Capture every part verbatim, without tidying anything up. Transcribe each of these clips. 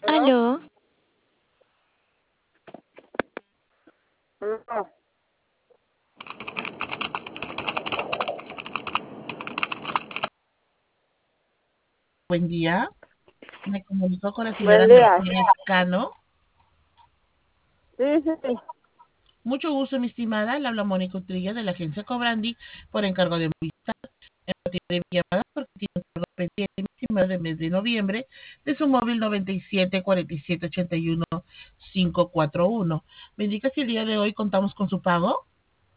¿Aló? ¿Aló? ¿Aló? Buen día. Me comunico con la señora Buen día. Mercedes Cano. Sí, sí, sí. Mucho gusto, mi estimada. Le habla Mónica Utrilla de la agencia Cobrandi por encargo de Movistar. En motivo de mi llamada porque tiene un cargo pendiente, mi estimada, del mes de noviembre de su móvil noventa y siete cuarenta y siete ochenta y uno quinientos cuarenta y uno. Me indica si el día de hoy contamos con su pago.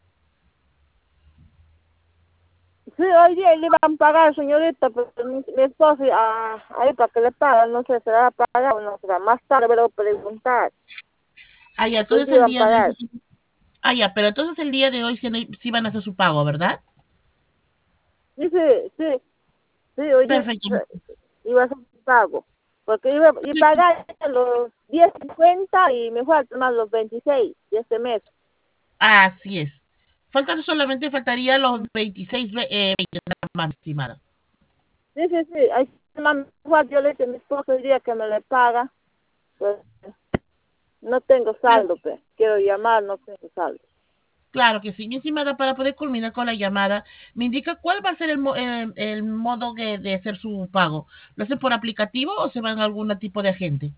Sí, hoy día le van a pagar, señorita, pero mi, mi esposo, ah, ahí para que le paguen, no sé, será pagar o no será. Más tarde voy a preguntar. Ah, ya, Hoy entonces día el van a día de hoy. pagar. Ah, ya, pero entonces el día de hoy sí, sí van a hacer su pago, ¿verdad? Sí, sí, sí, sí, hoy día Perfecto. iba a hacer mi pago. Porque iba a pagar los diez cincuenta y me faltan más los veintiséis de este mes. Así es. Faltan solamente, faltaría los veintiséis, ve- eh, veinte nada más, estimada. Sí, sí, sí. Ahí más igual yo le dije a mi esposo hoy día que me le paga. Pues no tengo saldo, pues. Quiero llamar, no tengo saldo. Claro que sí, mi estimada, para poder culminar con la llamada, me indica cuál va a ser el, mo- el, el modo de, de hacer su pago. ¿Lo hace por aplicativo o se van a algún tipo de agente?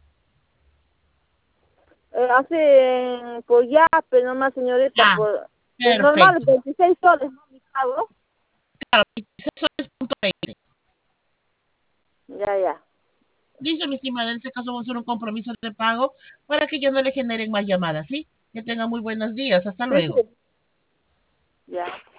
Eh, así, eh, por yape nomás, señorita, Ah, por... Es normal, perfecto. veintiséis soles, ¿no? Mi pago. Claro, veintiséis soles punto veinte. Ya, ya. Listo, mi estimada, en este caso vamos a hacer un compromiso de pago para que ya no le generen más llamadas, ¿sí? Que tenga muy buenos días, hasta Sí, luego. sí. Ya.